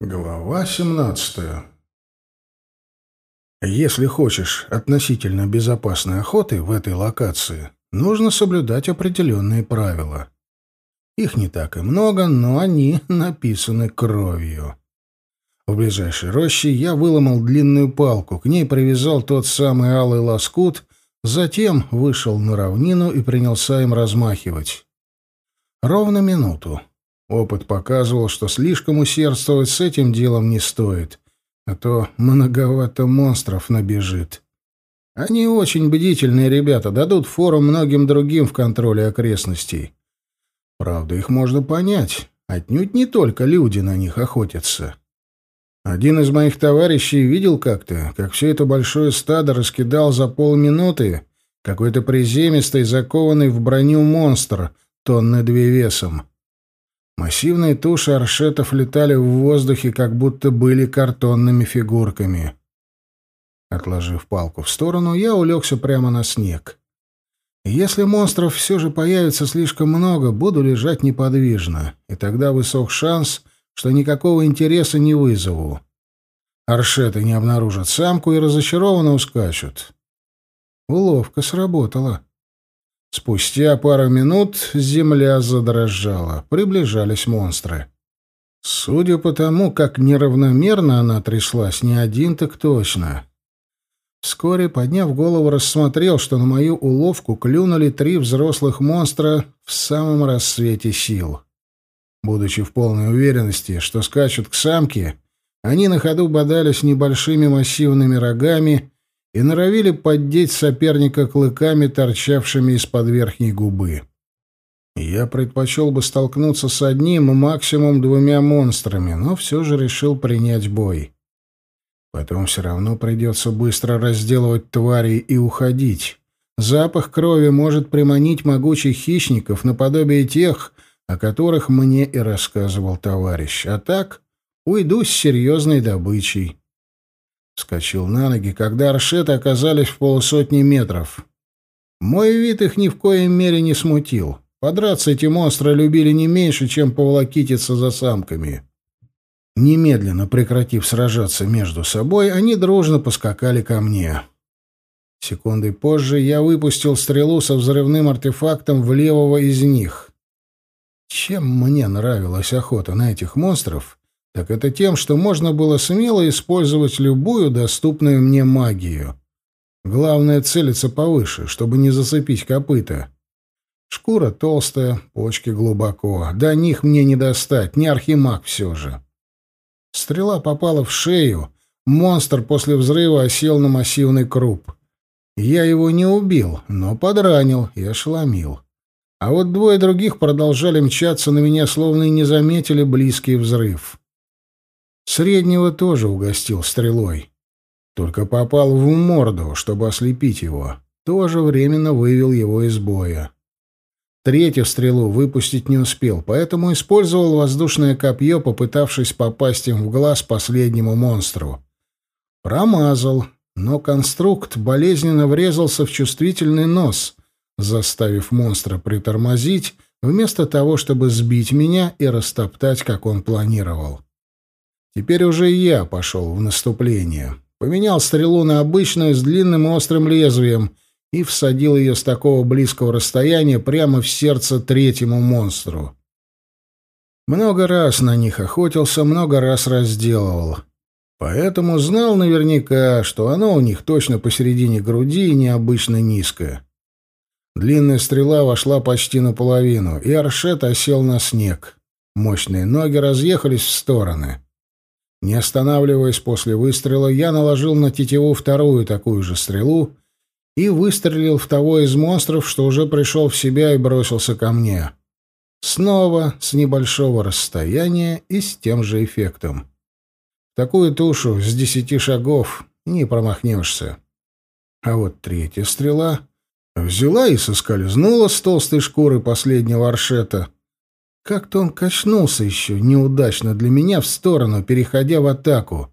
Глава 17. Если хочешь относительно безопасной охоты в этой локации, нужно соблюдать определенные правила. Их не так и много, но они написаны кровью. В ближайшей роще я выломал длинную палку, к ней привязал тот самый алый лоскут, затем вышел на равнину и принялся им размахивать. Ровно минуту. Опыт показывал, что слишком усердствовать с этим делом не стоит, а то многовато монстров набежит. Они очень бдительные ребята, дадут фору многим другим в контроле окрестностей. Правда, их можно понять. Отнюдь не только люди на них охотятся. Один из моих товарищей видел как-то, как все это большое стадо раскидал за полминуты какой-то приземистый, закованный в броню монстр, тонны 2 весом. Массивные туши аршетов летали в воздухе, как будто были картонными фигурками. Отложив палку в сторону, я улегся прямо на снег. Если монстров все же появится слишком много, буду лежать неподвижно, и тогда высок шанс, что никакого интереса не вызову. Аршеты не обнаружат самку и разочарованно ускачут. Уловка сработала. Спустя пару минут земля задрожала. Приближались монстры. Судя по тому, как неравномерно она тряслась, не один так точно. Вскоре, подняв голову, рассмотрел, что на мою уловку клюнули 3 взрослых монстра в самом рассвете сил. Будучи в полной уверенности, что скачут к самке, они на ходу бодались небольшими массивными рогами и норовили поддеть соперника клыками, торчавшими из-под верхней губы. Я предпочел бы столкнуться с одним, максимум 2 монстрами, но все же решил принять бой. Потом все равно придется быстро разделывать тварей и уходить. Запах крови может приманить могучих хищников наподобие тех, о которых мне и рассказывал товарищ. А так уйду с серьезной добычей. Вскочил на ноги, когда аршеты оказались в 150 метров. Мой вид их ни в коей мере не смутил. Подраться эти монстры любили не меньше, чем поволокититься за самками. Немедленно прекратив сражаться между собой, они дружно поскакали ко мне. Секундой позже я выпустил стрелу со взрывным артефактом в левого из них. Чем мне нравилась охота на этих монстров, так это тем, что можно было смело использовать любую доступную мне магию. Главное — целиться повыше, чтобы не зацепить копыта. Шкура толстая, почки глубоко. До них мне не достать, не архимаг все же. Стрела попала в шею, монстр после взрыва осел на массивный круп. Я его не убил, но подранил и ошеломил. А вот 2 других продолжали мчаться на меня, словно и не заметили близкий взрыв. Среднего тоже угостил стрелой. Только попал в морду, чтобы ослепить его. Тоже временно вывел его из боя. 3-ю стрелу выпустить не успел, поэтому использовал воздушное копье, попытавшись попасть им в глаз последнему монстру. Промазал, но конструкт болезненно врезался в чувствительный нос, заставив монстра притормозить, вместо того, чтобы сбить меня и растоптать, как он планировал. Теперь уже я пошел в наступление. Поменял стрелу на обычную с длинным и острым лезвием и всадил ее с такого близкого расстояния прямо в сердце 3-му монстру. Много раз на них охотился, много раз разделывал. Поэтому знал наверняка, что оно у них точно посередине груди и необычно низкое. Длинная стрела вошла почти наполовину, и аршет осел на снег. Мощные ноги разъехались в стороны. Не останавливаясь после выстрела, я наложил на тетиву 2-ю такую же стрелу и выстрелил в того из монстров, что уже пришел в себя и бросился ко мне. Снова с небольшого расстояния и с тем же эффектом. Такую тушу с 10 шагов не промахнешься. А вот 3-я стрела взяла и соскользнула с толстой шкуры последнего аршета. Как-то он качнулся еще неудачно для меня в сторону, переходя в атаку.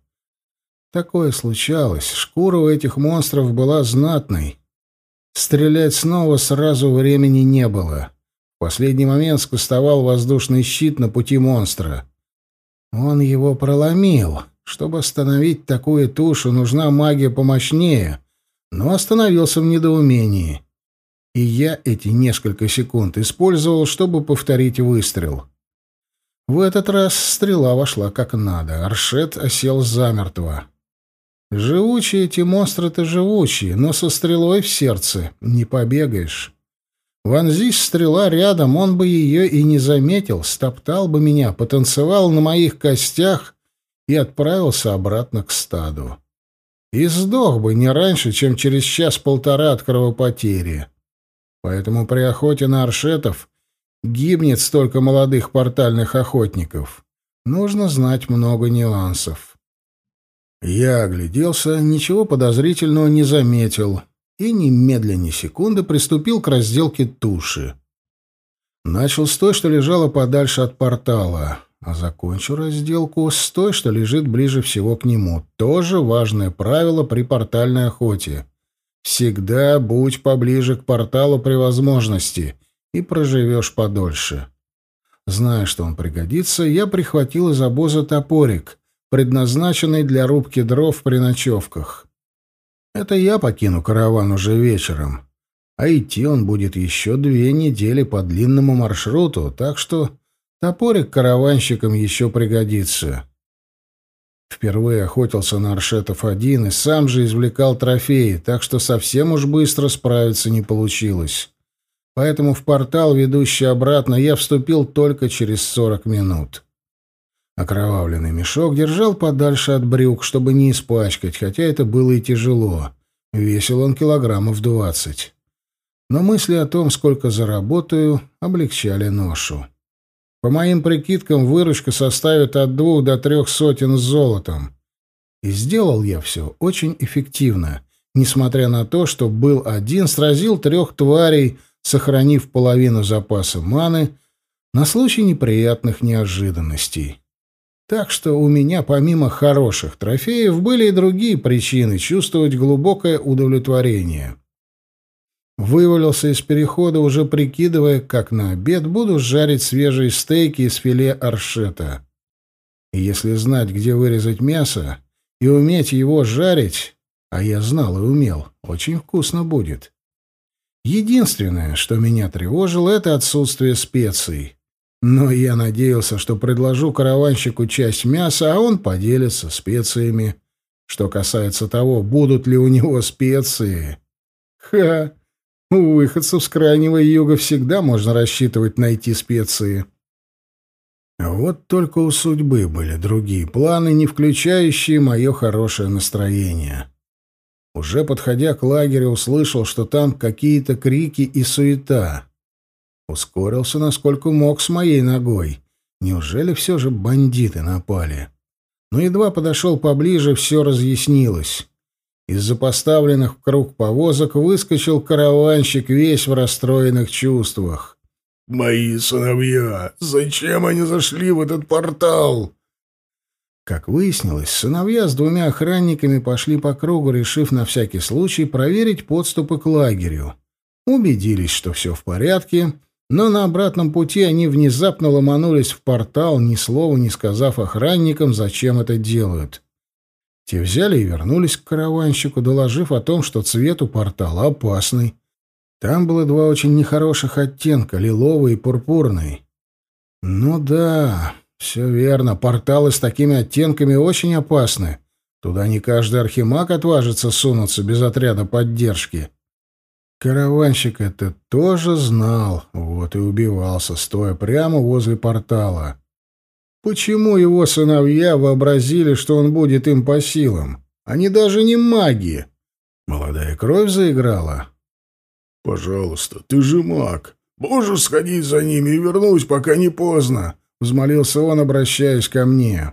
Такое случалось. Шкура у этих монстров была знатной. Стрелять снова сразу времени не было. В последний момент скостовал воздушный щит на пути монстра. Он его проломил. Чтобы остановить такую тушу, нужна магия помощнее, но остановился в недоумении. И я эти несколько секунд использовал, чтобы повторить выстрел. В этот раз стрела вошла как надо. Аршет осел замертво. Живучие эти монстры-то живучие, но со стрелой в сердце не побегаешь. Вонзись стрела рядом, он бы ее и не заметил, стоптал бы меня, потанцевал на моих костях и отправился обратно к стаду. И сдох бы не раньше, чем через час-полтора от кровопотери. Поэтому при охоте на аршетов гибнет столько молодых портальных охотников. Нужно знать много нюансов. Я огляделся, ничего подозрительного не заметил и немедленно ни секунды приступил к разделке туши. Начал с той, что лежала подальше от портала, а закончу разделку с той, что лежит ближе всего к нему. Тоже важное правило при портальной охоте. Всегда будь поближе к порталу при возможности, и проживешь подольше. Зная, что он пригодится, я прихватил из обоза топорик, предназначенный для рубки дров при ночевках. Это я покину караван уже вечером, а идти он будет еще 2 недели по длинному маршруту, так что топорик караванщикам еще пригодится. Впервые охотился на аршетов один и сам же извлекал трофеи, так что совсем уж быстро справиться не получилось. Поэтому в портал, ведущий обратно, я вступил только через 40 минут. Окровавленный мешок держал подальше от брюк, чтобы не испачкать, хотя это было и тяжело. Весил он килограммов 20. Но мысли о том, сколько заработаю, облегчали ношу. По моим прикидкам, выручка составит от 2 до 3 сотен с золотом. И сделал я все очень эффективно, несмотря на то, что был один, сразил 3 тварей, сохранив половину запаса маны на случай неприятных неожиданностей. Так что у меня, помимо хороших трофеев, были и другие причины чувствовать глубокое удовлетворение. Вывалился из перехода, уже прикидывая, как на обед буду жарить свежие стейки из филе аршета. И если знать, где вырезать мясо, и уметь его жарить, а я знал и умел, очень вкусно будет. Единственное, что меня тревожило, это отсутствие специй. Но я надеялся, что предложу караванщику часть мяса, а он поделится специями. Что касается того, будут ли у него специи... Ха! У выходцев с Крайнего Юга всегда можно рассчитывать найти специи. А вот только у судьбы были другие планы, не включающие мое хорошее настроение. Уже подходя к лагерю, услышал, что там какие-то крики и суета. Ускорился, насколько мог, с моей ногой. Неужели все же бандиты напали? Но едва подошел поближе, все разъяснилось. Из-за поставленных в круг повозок выскочил караванщик, весь в расстроенных чувствах. «Мои сыновья! Зачем они зашли в этот портал?» Как выяснилось, сыновья с 2 охранниками пошли по кругу, решив на всякий случай проверить подступы к лагерю. Убедились, что все в порядке, но на обратном пути они внезапно ломанулись в портал, ни слова не сказав охранникам, зачем это делают. Те взяли и вернулись к караванщику, доложив о том, что цвет у портала опасный. Там было 2 очень нехороших оттенка — лиловый и пурпурный. Ну да, все верно, порталы с такими оттенками очень опасны. Туда не каждый архимаг отважится сунуться без отряда поддержки. Караванщик это тоже знал, вот и убивался, стоя прямо возле портала. Почему его сыновья вообразили, что он будет им по силам? Они даже не маги. Молодая кровь заиграла. «Пожалуйста, ты же маг. Можешь сходить за ними и вернусь, пока не поздно», — взмолился он, обращаясь ко мне.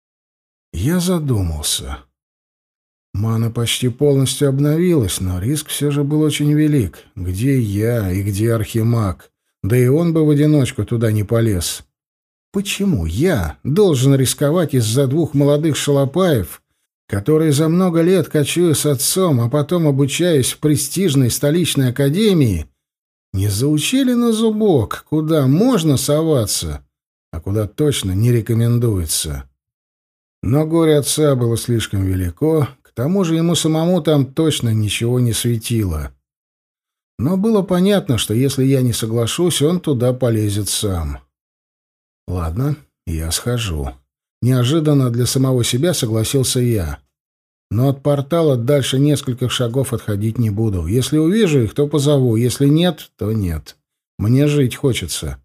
Я задумался. Мана почти полностью обновилась, но риск все же был очень велик. Где я и где архимаг? Да и он бы в одиночку туда не полез. Почему я должен рисковать из-за 2 молодых шалопаев, которые за много лет кочуя с отцом, а потом обучаясь в престижной столичной академии, не заучили на зубок, куда можно соваться, а куда точно не рекомендуется. Но горе отца было слишком велико, к тому же ему самому там точно ничего не светило. Но было понятно, что если я не соглашусь, он туда полезет сам. Ладно, я схожу. Неожиданно для самого себя согласился я. Но от портала дальше нескольких шагов отходить не буду. Если увижу их, то позову. Если нет, то нет. Мне жить хочется.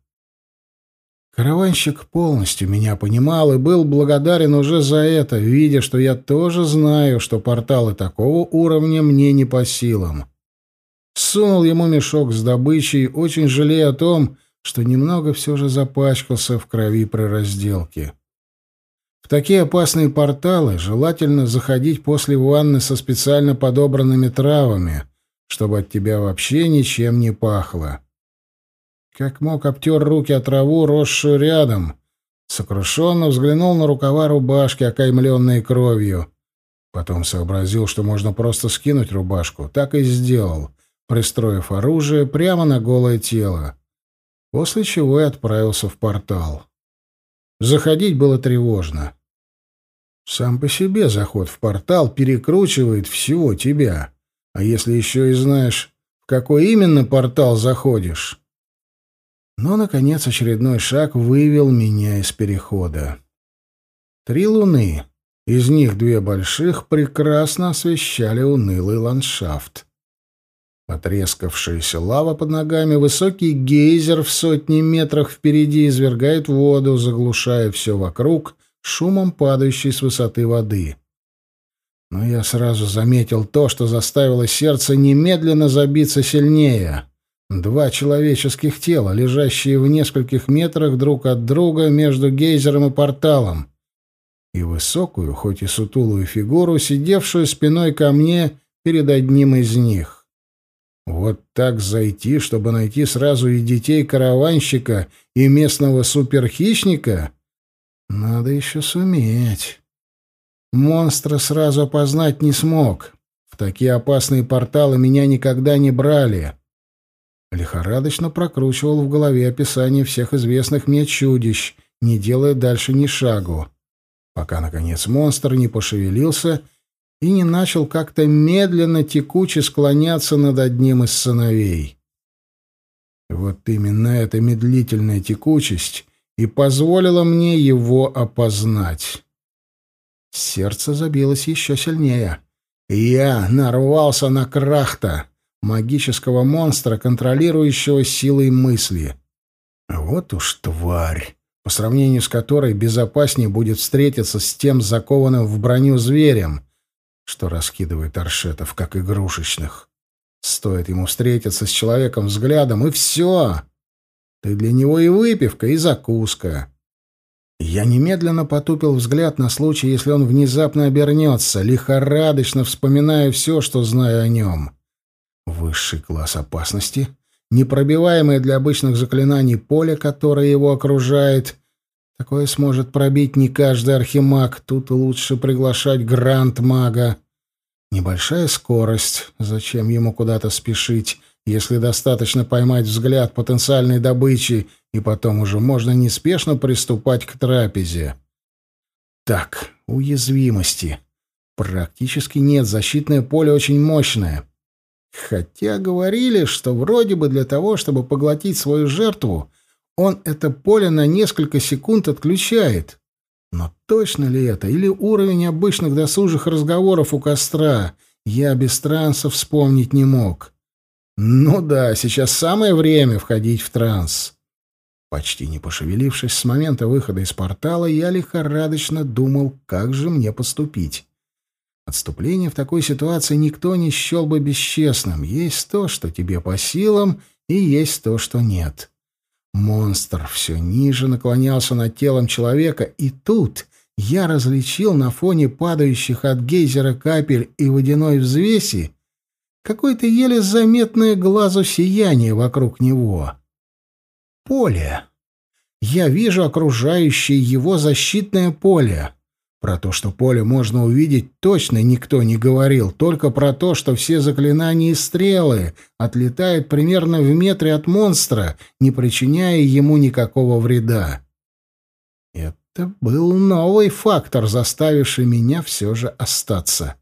Караванщик полностью меня понимал и был благодарен уже за это, видя, что я тоже знаю, что порталы такого уровня мне не по силам. Сунул ему мешок с добычей, очень жалея о том, что немного все же запачкался в крови при разделке. В такие опасные порталы желательно заходить после ванны со специально подобранными травами, чтобы от тебя вообще ничем не пахло. Как мог, обтер руки о траву, росшую рядом, сокрушенно взглянул на рукава рубашки, окаймленные кровью. Потом сообразил, что можно просто скинуть рубашку. Так и сделал, пристроив оружие прямо на голое тело. После чего и отправился в портал. Заходить было тревожно. Сам по себе заход в портал перекручивает всего тебя. А если еще и знаешь, в какой именно портал заходишь... Но, наконец, очередной шаг вывел меня из перехода. 3 луны, из них 2 больших, прекрасно освещали унылый ландшафт. Потрескавшаяся лава под ногами, высокий гейзер в сотни метрах впереди извергает воду, заглушая все вокруг шумом падающей с высоты воды. Но я сразу заметил то, что заставило сердце немедленно забиться сильнее. 2 человеческих тела, лежащие в нескольких метрах друг от друга между гейзером и порталом, и высокую, хоть и сутулую фигуру, сидевшую спиной ко мне перед одним из них. Вот так зайти, чтобы найти сразу и детей караванщика, и местного суперхищника, надо еще суметь. Монстра сразу опознать не смог. В такие опасные порталы меня никогда не брали. Лихорадочно прокручивал в голове описание всех известных мне чудищ, не делая дальше ни шагу, пока, наконец, монстр не пошевелился и не начал как-то медленно, текуче склоняться над одним из сыновей. Вот именно эта медлительная текучесть и позволила мне его опознать. Сердце забилось еще сильнее. Я нарвался на Крахта, магического монстра, контролирующего силой мысли. Вот уж тварь, по сравнению с которой безопаснее будет встретиться с тем закованным в броню зверем, что раскидывает аршетов, как игрушечных. Стоит ему встретиться с человеком взглядом, и все. Ты для него и выпивка, и закуска. Я немедленно потупил взгляд на случай, если он внезапно обернется, лихорадочно вспоминая все, что знаю о нем. Высший класс опасности, непробиваемое для обычных заклинаний поле, которое его окружает. Такое сможет пробить не каждый архимаг, тут лучше приглашать гранд-мага. Небольшая скорость, зачем ему куда-то спешить, если достаточно поймать взгляд потенциальной добычи, и потом уже можно неспешно приступать к трапезе. Так, уязвимости. Практически нет, защитное поле очень мощное. Хотя говорили, что вроде бы для того, чтобы поглотить свою жертву, он это поле на несколько секунд отключает. Но точно ли это? Или уровень обычных досужих разговоров у костра? Я без транса вспомнить не мог. Ну да, сейчас самое время входить в транс. Почти не пошевелившись с момента выхода из портала, я лихорадочно думал, как же мне поступить. Отступление в такой ситуации никто не счел бы бесчестным. Есть то, что тебе по силам, и есть то, что нет. Монстр все ниже наклонялся над телом человека, и тут я различил на фоне падающих от гейзера капель и водяной взвеси какое-то еле заметное глазу сияние вокруг него. Поле. Я вижу окружающее его защитное поле. Про то, что поле можно увидеть, точно никто не говорил, только про то, что все заклинания и стрелы отлетают примерно в метре от монстра, не причиняя ему никакого вреда. Это был новый фактор, заставивший меня все же остаться.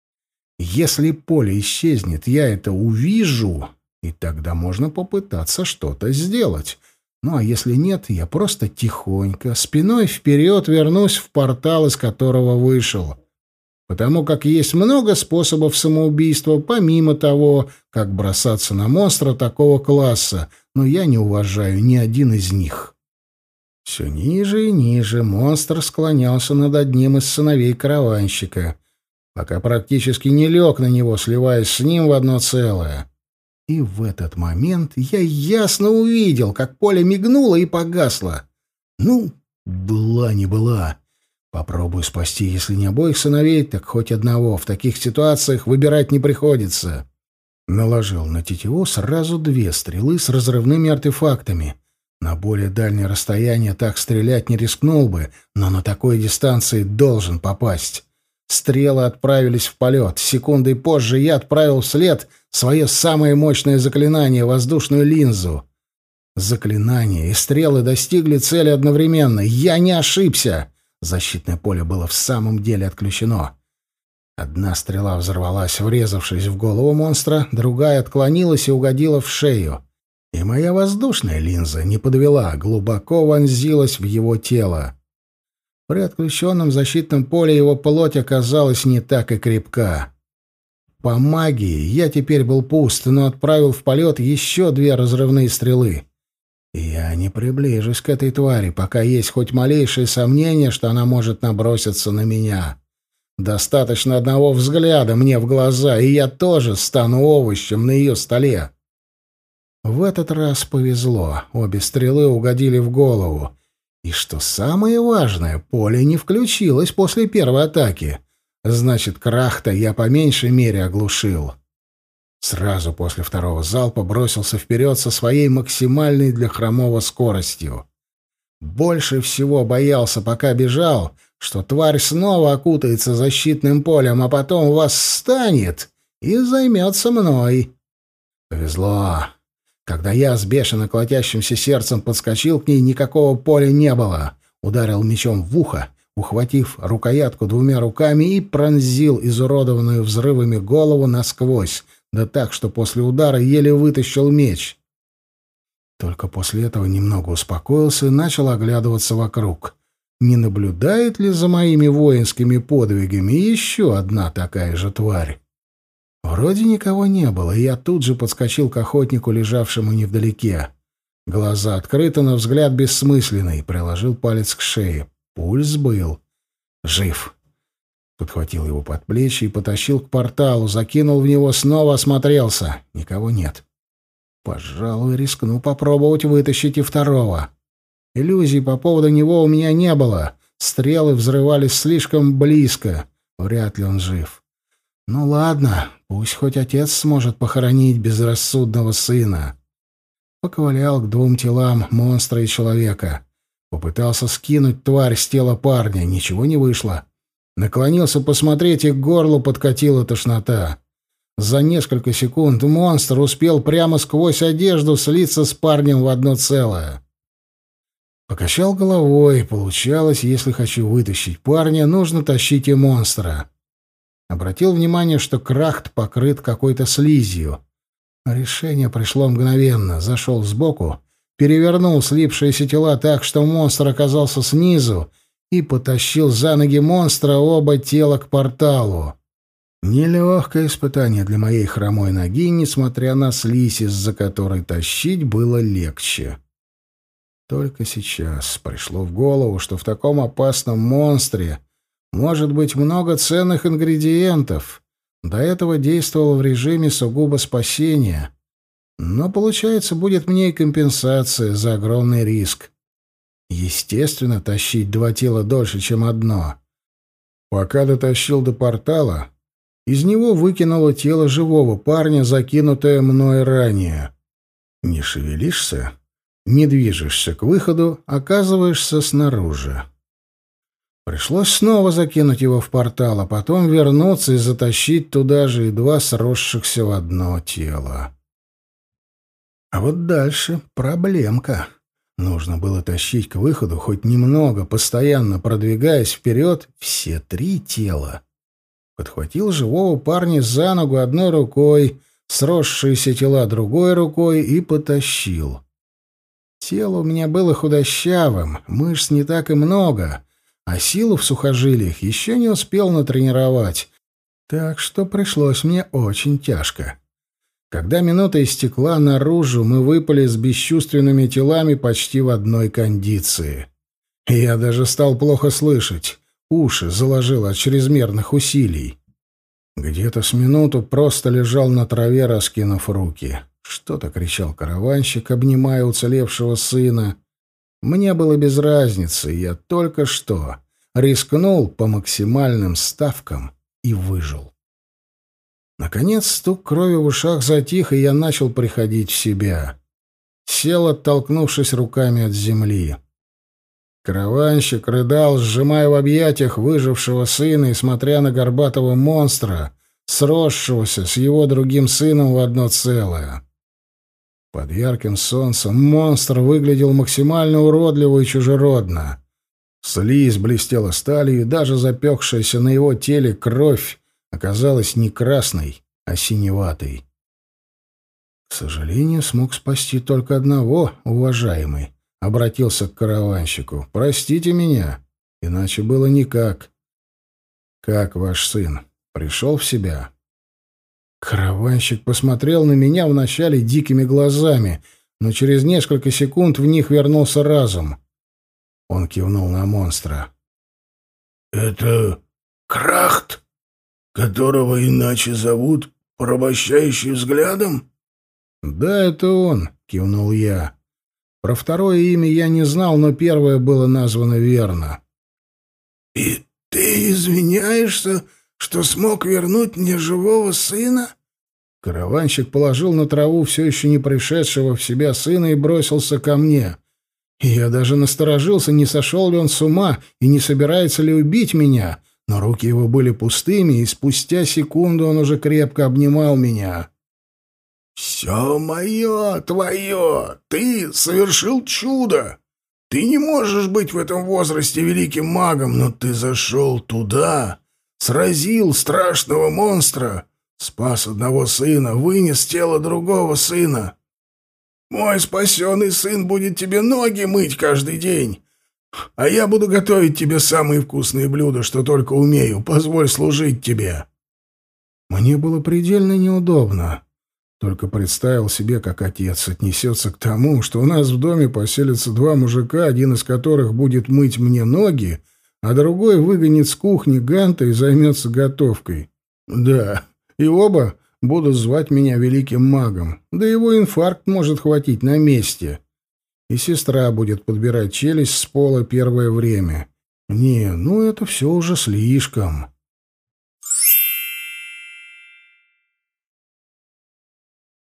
Если поле исчезнет, я это увижу, и тогда можно попытаться что-то сделать. Ну а если нет, я просто тихонько, спиной вперед вернусь в портал, из которого вышел. Потому как есть много способов самоубийства, помимо того, как бросаться на монстра такого класса, но я не уважаю ни один из них. Все ниже и ниже монстр склонялся над одним из сыновей караванщика, пока практически не лег на него, сливаясь с ним в одно целое. И в этот момент я ясно увидел, как поле мигнуло и погасло. Ну, была не была. Попробую спасти, если не обоих сыновей, так хоть одного. В таких ситуациях выбирать не приходится. Наложил на тетиву сразу 2 стрелы с разрывными артефактами. На более дальнее расстояние так стрелять не рискнул бы, но на такой дистанции должен попасть. Стрелы отправились в полет. Секундой позже я отправил вслед свое самое мощное заклинание — воздушную линзу. Заклинание и стрелы достигли цели одновременно. Я не ошибся. Защитное поле было в самом деле отключено. Одна стрела взорвалась, врезавшись в голову монстра, другая отклонилась и угодила в шею. И моя воздушная линза не подвела, глубоко вонзилась в его тело. При отключенном защитном поле его плоть оказалась не так и крепка. По магии я теперь был пуст, но отправил в полет еще 2 разрывные стрелы. Я не приближусь к этой твари, пока есть хоть малейшее сомнение, что она может наброситься на меня. Достаточно одного взгляда мне в глаза, и я тоже стану овощем на ее столе. В этот раз повезло. Обе стрелы угодили в голову. И что самое важное, поле не включилось после первой атаки. Значит, Крахта я по меньшей мере оглушил. Сразу после второго залпа бросился вперед со своей максимальной для хромого скоростью. Больше всего боялся, пока бежал, что тварь снова окутается защитным полем, а потом восстанет и займется мной. Повезло. Когда я с бешено колотящимся сердцем подскочил к ней, никакого поля не было. Ударил мечом в ухо, ухватив рукоятку 2 руками, и пронзил изуродованную взрывами голову насквозь, да так, что после удара еле вытащил меч. Только после этого немного успокоился и начал оглядываться вокруг. Не наблюдает ли за моими воинскими подвигами еще одна такая же тварь? Вроде никого не было, и я тут же подскочил к охотнику, лежавшему невдалеке. Глаза открыты, но взгляд бессмысленный. Приложил палец к шее. Пульс был. Жив. Подхватил его под плечи и потащил к порталу, закинул в него, снова осмотрелся. Никого нет. Пожалуй, рискну попробовать вытащить и второго. Иллюзий по поводу него у меня не было. Стрелы взрывались слишком близко. Вряд ли он жив. Ну ладно, пусть хоть отец сможет похоронить безрассудного сына. Поковылял к 2 телам, монстра и человека. Попытался скинуть тварь с тела парня. Ничего не вышло. Наклонился посмотреть, и к горлу подкатила тошнота. За несколько секунд монстр успел прямо сквозь одежду слиться с парнем в одно целое. Покачал головой. Получалось, если хочу вытащить парня, нужно тащить и монстра. Обратил внимание, что Крахт покрыт какой-то слизью. Решение пришло мгновенно. Зашел сбоку, перевернул слипшиеся тела так, что монстр оказался снизу, и потащил за ноги монстра оба тела к порталу. Нелегкое испытание для моей хромой ноги, несмотря на слизь, из-за которой тащить было легче. Только сейчас пришло в голову, что в таком опасном монстре может быть много ценных ингредиентов. До этого действовал в режиме сугубо спасения. Но, получается, будет мне и компенсация за огромный риск. Естественно, тащить 2 тела дольше, чем одно. Пока дотащил до портала, из него выкинуло тело живого парня, закинутое мной ранее. Не шевелишься, не движешься к выходу, оказываешься снаружи. Пришлось снова закинуть его в портал, а потом вернуться и затащить туда же едва сросшихся в одно тело. А вот дальше проблемка. Нужно было тащить к выходу хоть немного, постоянно продвигаясь вперед, все три тела. Подхватил живого парня за ногу одной рукой, сросшиеся тела другой рукой и потащил. Тело у меня было худощавым, мышц не так и много, а силу в сухожилиях еще не успел натренировать, так что пришлось мне очень тяжко. Когда минута истекла, наружу мы выпали с бесчувственными телами почти в одной кондиции. Я даже стал плохо слышать, уши заложило от чрезмерных усилий. Где-то с минуту просто лежал на траве, раскинув руки. Что-то кричал караванщик, обнимая уцелевшего сына. Мне было без разницы, я только что рискнул по максимальным ставкам и выжил. Наконец стук крови в ушах затих, и я начал приходить в себя. Сел, оттолкнувшись руками от земли. Караванщик рыдал, сжимая в объятиях выжившего сына и смотря на горбатого монстра, сросшегося с его другим сыном в одно целое. Под ярким солнцем монстр выглядел максимально уродливо и чужеродно. Слизь блестела сталью, и даже запекшаяся на его теле кровь оказалась не красной, а синеватой. К сожалению, смог спасти только одного, уважаемый. Обратился к караванщику. «Простите меня, иначе было никак». «Как ваш сын? Пришел в себя?» Караванщик посмотрел на меня вначале дикими глазами, но через несколько секунд в них вернулся разум. Он кивнул на монстра. «Это Крахт, которого иначе зовут порабощающий взглядом?» «Да, это он», — кивнул я. Про второе имя я не знал, но первое было названо верно. «И ты извиняешься, что смог вернуть мне живого сына?» Караванщик положил на траву все еще не пришедшего в себя сына и бросился ко мне. И я даже насторожился, не сошел ли он с ума и не собирается ли убить меня, но руки его были пустыми, и спустя секунду он уже крепко обнимал меня. «Все мое, твое! Ты совершил чудо! Ты не можешь быть в этом возрасте великим магом, но ты зашел туда, сразил страшного монстра, спас одного сына, вынес тело другого сына. Мой спасенный сын будет тебе ноги мыть каждый день, а я буду готовить тебе самые вкусные блюда, что только умею. Позволь служить тебе». Мне было предельно неудобно. Только представил себе, как отец отнесется к тому, что у нас в доме поселятся два мужика, один из которых будет мыть мне ноги, а другой выгонит с кухни Ганта и займется готовкой. Да, и оба будут звать меня великим магом, да его инфаркт может хватить на месте. И сестра будет подбирать челюсть с пола первое время. Не, ну это все уже слишком.